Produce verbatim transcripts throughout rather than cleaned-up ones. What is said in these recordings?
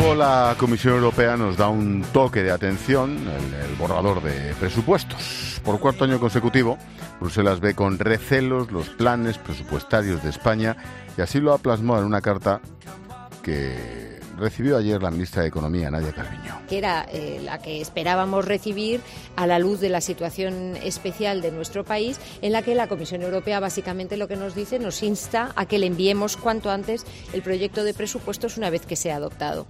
nuevo la Comisión Europea nos da un toque de atención en el borrador de presupuestos. Por cuarto año consecutivo, Bruselas ve con recelos los planes presupuestarios de España y así lo ha plasmado en una carta que recibió ayer la ministra de Economía, Nadia Calviño. Que era eh, la que esperábamos recibir a la luz de la situación especial de nuestro país, en la que la Comisión Europea básicamente lo que nos dice, nos insta a que le enviemos cuanto antes el proyecto de presupuestos una vez que sea adoptado.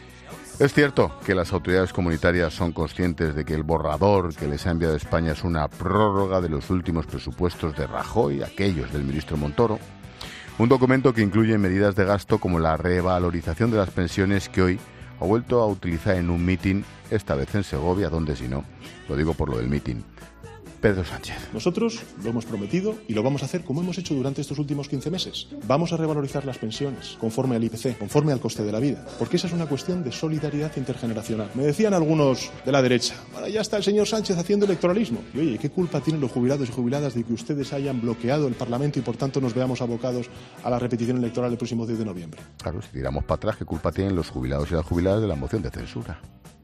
Es cierto que las autoridades comunitarias son conscientes de que el borrador que les ha enviado España es una prórroga de los últimos presupuestos de Rajoy, aquellos del ministro Montoro. Un documento que incluye medidas de gasto como la revalorización de las pensiones que hoy ha vuelto a utilizar en un mitin, esta vez en Segovia, donde si no, lo digo por lo del mitin, Pedro Sánchez. Nosotros lo hemos prometido y lo vamos a hacer como hemos hecho durante estos últimos quince meses. Vamos a revalorizar las pensiones conforme al I P C, conforme al coste de la vida, porque esa es una cuestión de solidaridad intergeneracional. Me decían algunos de la derecha, bueno, ya está el señor Sánchez haciendo electoralismo. Y oye, ¿qué culpa tienen los jubilados y jubiladas de que ustedes hayan bloqueado el Parlamento y por tanto nos veamos abocados a la repetición electoral el próximo diez de noviembre? Claro, si tiramos para atrás, ¿qué culpa tienen los jubilados y las jubiladas de la moción de censura?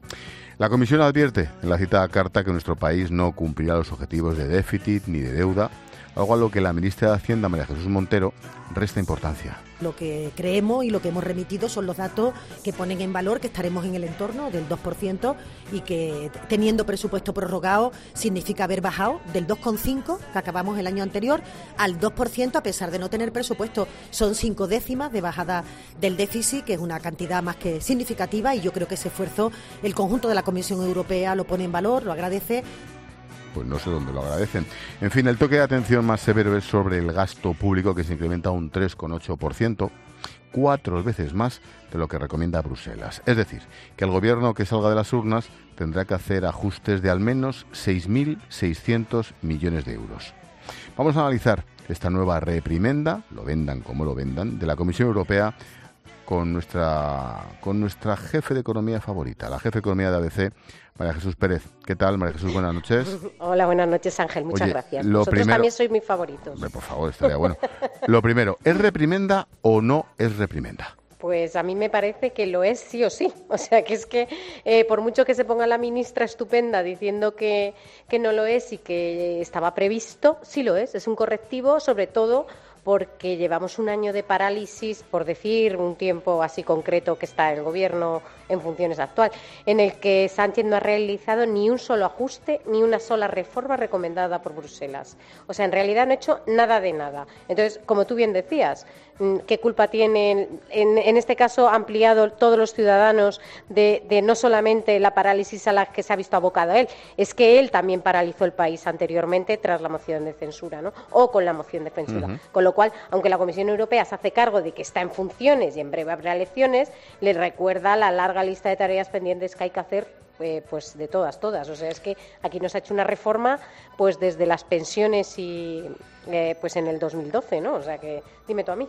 La Comisión advierte en la citada carta que nuestro país no cumplirá los objetivos de déficit ni de deuda, algo a lo que la ministra de Hacienda, María Jesús Montero, resta importancia. Lo que creemos y lo que hemos remitido son los datos que ponen en valor que estaremos en el entorno del dos por ciento y que teniendo presupuesto prorrogado significa haber bajado del dos coma cinco por ciento que acabamos el año anterior al dos por ciento a pesar de no tener presupuesto. Son cinco décimas de bajada del déficit, que es una cantidad más que significativa, y yo creo que ese esfuerzo el conjunto de la Comisión Europea lo pone en valor, lo agradece. Pues no sé dónde lo agradecen. En fin, el toque de atención más severo es sobre el gasto público, que se incrementa un tres coma ocho por ciento, cuatro veces más de lo que recomienda Bruselas. Es decir, que el gobierno que salga de las urnas tendrá que hacer ajustes de al menos seis mil seiscientos millones de euros. Vamos a analizar esta nueva reprimenda, lo vendan como lo vendan, de la Comisión Europea con nuestra con nuestra jefe de economía favorita, la jefe de economía de A B C, María Jesús Pérez. ¿Qué tal, María Jesús? Buenas noches. Hola, buenas noches, Ángel. Muchas Oye, gracias. Lo Vosotros primero, también sois mis favoritos. Hombre, por favor, estaría bueno. Lo primero, ¿es reprimenda o no es reprimenda? Pues a mí me parece que lo es sí o sí. O sea, que es que eh, por mucho que se ponga la ministra estupenda diciendo que, que no lo es y que estaba previsto, sí lo es. Es un correctivo, sobre todo porque llevamos un año de parálisis, por decir un tiempo así concreto que está el Gobierno en funciones actual, en el que Sánchez no ha realizado ni un solo ajuste ni una sola reforma recomendada por Bruselas. O sea, en realidad no ha hecho nada de nada. Entonces, como tú bien decías, ¿qué culpa tienen, en, en este caso, ampliado todos los ciudadanos de, de no solamente la parálisis a la que se ha visto abocado él? Es que él también paralizó el país anteriormente tras la moción de censura, ¿no? O con la moción de censura. Uh-huh. Con lo cual, aunque la Comisión Europea se hace cargo de que está en funciones y en breve habrá elecciones, le recuerda la larga lista de tareas pendientes que hay que hacer, eh, pues de todas, todas. O sea, es que aquí nos ha hecho una reforma pues desde las pensiones y eh, pues en el dos mil doce, ¿no? O sea que, dime tú a mí.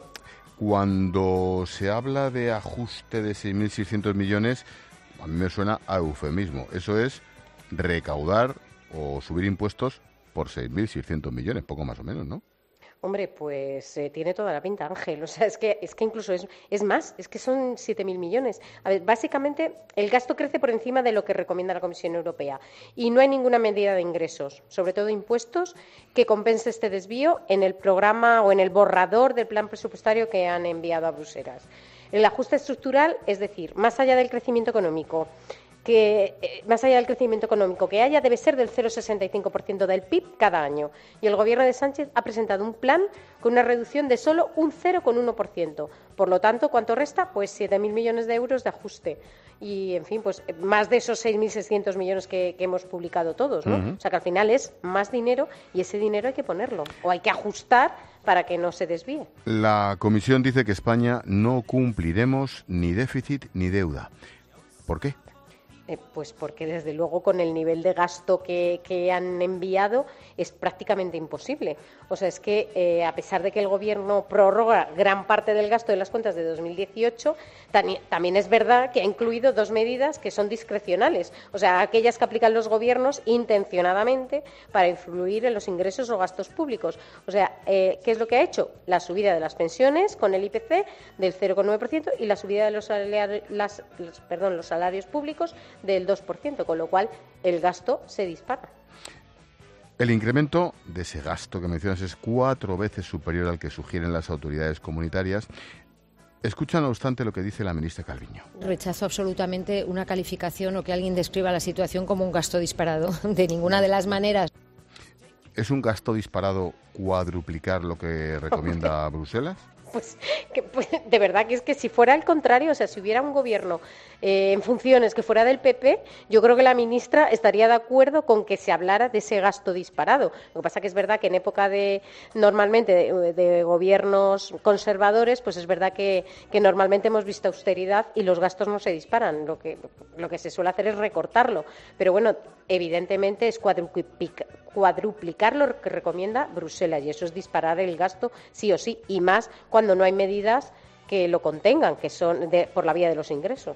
Cuando se habla de ajuste de seis mil seiscientos millones, a mí me suena a eufemismo. Eso es recaudar o subir impuestos por seis mil seiscientos millones, poco más o menos, ¿no? Hombre, pues eh, tiene toda la pinta, Ángel. O sea, es que, es que incluso es, es más, es que son siete mil millones. A ver, básicamente, el gasto crece por encima de lo que recomienda la Comisión Europea y no hay ninguna medida de ingresos, sobre todo impuestos, que compense este desvío en el programa o en el borrador del plan presupuestario que han enviado a Bruselas. El ajuste estructural, es decir, más allá del crecimiento económico, que eh, más allá del crecimiento económico que haya, debe ser del cero coma sesenta y cinco por ciento del P I B cada año. Y el Gobierno de Sánchez ha presentado un plan con una reducción de solo un cero coma uno por ciento. Por lo tanto, ¿cuánto resta? Pues siete mil millones de euros de ajuste. Y, en fin, pues más de esos seis mil seiscientos millones que, que hemos publicado todos, ¿no? Uh-huh. O sea, que al final es más dinero y ese dinero hay que ponerlo o hay que ajustar para que no se desvíe. La Comisión dice que España no cumpliremos ni déficit ni deuda. ¿Por qué? Eh, pues porque desde luego con el nivel de gasto que, que han enviado es prácticamente imposible. O sea, es que eh, a pesar de que el Gobierno prorroga gran parte del gasto de las cuentas de dos mil dieciocho, también es verdad que ha incluido dos medidas que son discrecionales, o sea, aquellas que aplican los gobiernos intencionadamente para influir en los ingresos o gastos públicos. O sea, eh, ¿qué es lo que ha hecho? La subida de las pensiones con el I P C del cero coma nueve por ciento y la subida de los salarios, las, los, perdón, los salarios públicos del dos por ciento, con lo cual el gasto se dispara. El incremento de ese gasto que mencionas es cuatro veces superior al que sugieren las autoridades comunitarias. Escucha, no obstante, lo que dice la ministra Calviño. Rechazo absolutamente una calificación o que alguien describa la situación como un gasto disparado. De ninguna de las maneras. ¿Es un gasto disparado cuadruplicar lo que recomienda Bruselas? Pues, que, pues de verdad que es que si fuera al contrario, o sea, si hubiera un gobierno eh, en funciones que fuera del P P, yo creo que la ministra estaría de acuerdo con que se hablara de ese gasto disparado. Lo que pasa que es verdad que en época de, normalmente, de, de gobiernos conservadores, pues es verdad que, que normalmente hemos visto austeridad y los gastos no se disparan. Lo que, lo que se suele hacer es recortarlo. Pero bueno, evidentemente es cuadruplicar, cuadruplicar lo que recomienda Bruselas y eso es disparar el gasto sí o sí, y más cuando no hay medidas que lo contengan, que son de, por la vía de los ingresos.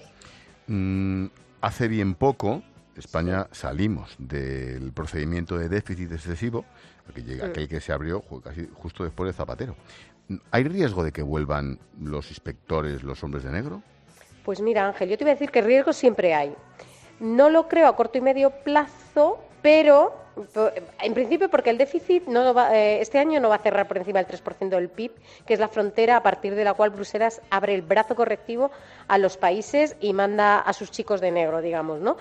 Mm, hace bien poco, España salimos del procedimiento de déficit excesivo, aquel, aquel que se abrió casi justo después de Zapatero. ¿Hay riesgo de que vuelvan los inspectores, los hombres de negro? Pues mira, Ángel, yo te iba a decir que riesgo siempre hay. No lo creo a corto y medio plazo, pero en principio porque el déficit no va, eh, este año no va a cerrar por encima del tres por ciento del P I B, que es la frontera a partir de la cual Bruselas abre el brazo correctivo a los países y manda a sus chicos de negro, digamos, ¿no?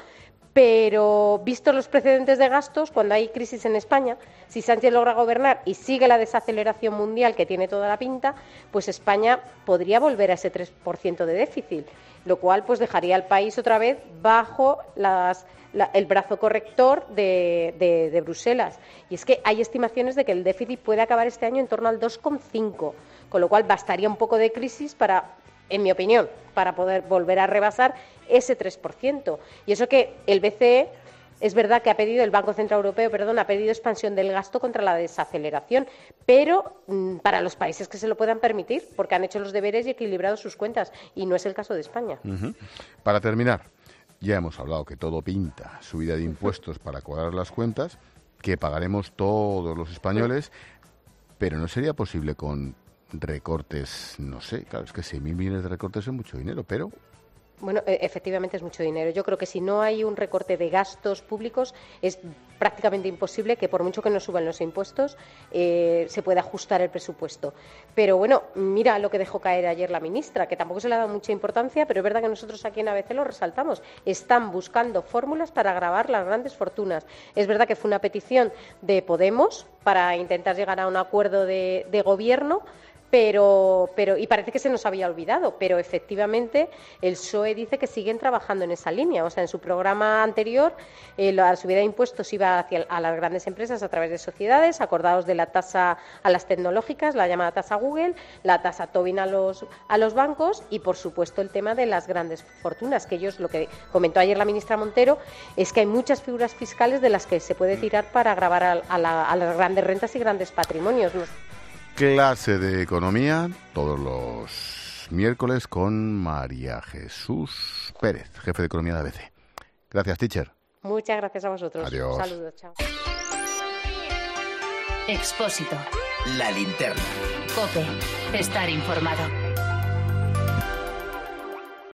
Pero, vistos los precedentes de gastos, cuando hay crisis en España, si Sánchez logra gobernar y sigue la desaceleración mundial que tiene toda la pinta, pues España podría volver a ese tres por ciento de déficit, lo cual pues dejaría al país otra vez bajo las, la, el brazo corrector de, de, de Bruselas. Y es que hay estimaciones de que el déficit puede acabar este año en torno al dos coma cinco, con lo cual bastaría un poco de crisis para, en mi opinión, para poder volver a rebasar ese tres por ciento. Y eso que el B C E es verdad que ha pedido, el Banco Central Europeo, perdón, ha pedido expansión del gasto contra la desaceleración, pero mmm, para los países que se lo puedan permitir, porque han hecho los deberes y equilibrado sus cuentas, y no es el caso de España. Uh-huh. Para terminar, ya hemos hablado que todo pinta, subida de impuestos para cuadrar las cuentas, que pagaremos todos los españoles, pero ¿no sería posible con recortes? No sé, claro, es que seis mil millones de recortes es mucho dinero, pero... Bueno, efectivamente es mucho dinero. Yo creo que si no hay un recorte de gastos públicos es prácticamente imposible que por mucho que nos suban los impuestos eh, se pueda ajustar el presupuesto. Pero bueno, mira lo que dejó caer ayer la ministra, que tampoco se le ha dado mucha importancia, pero es verdad que nosotros aquí en A B C lo resaltamos. Están buscando fórmulas para gravar las grandes fortunas. Es verdad que fue una petición de Podemos para intentar llegar a un acuerdo de, de gobierno, Pero, pero, y parece que se nos había olvidado, pero efectivamente el P S O E dice que siguen trabajando en esa línea. O sea, en su programa anterior eh, la subida de impuestos iba hacia a las grandes empresas a través de sociedades, acordados de la tasa a las tecnológicas, la llamada tasa Google, la tasa Tobin a los, a los bancos y, por supuesto, el tema de las grandes fortunas, que ellos, lo que comentó ayer la ministra Montero, es que hay muchas figuras fiscales de las que se puede tirar para gravar a, a, la, a las grandes rentas y grandes patrimonios. Clase de economía todos los miércoles con María Jesús Pérez, jefe de economía de A B C. Gracias, teacher. Muchas gracias a vosotros. Adiós. Saludos, chao. Expósito. La linterna. COPE. Estar informado.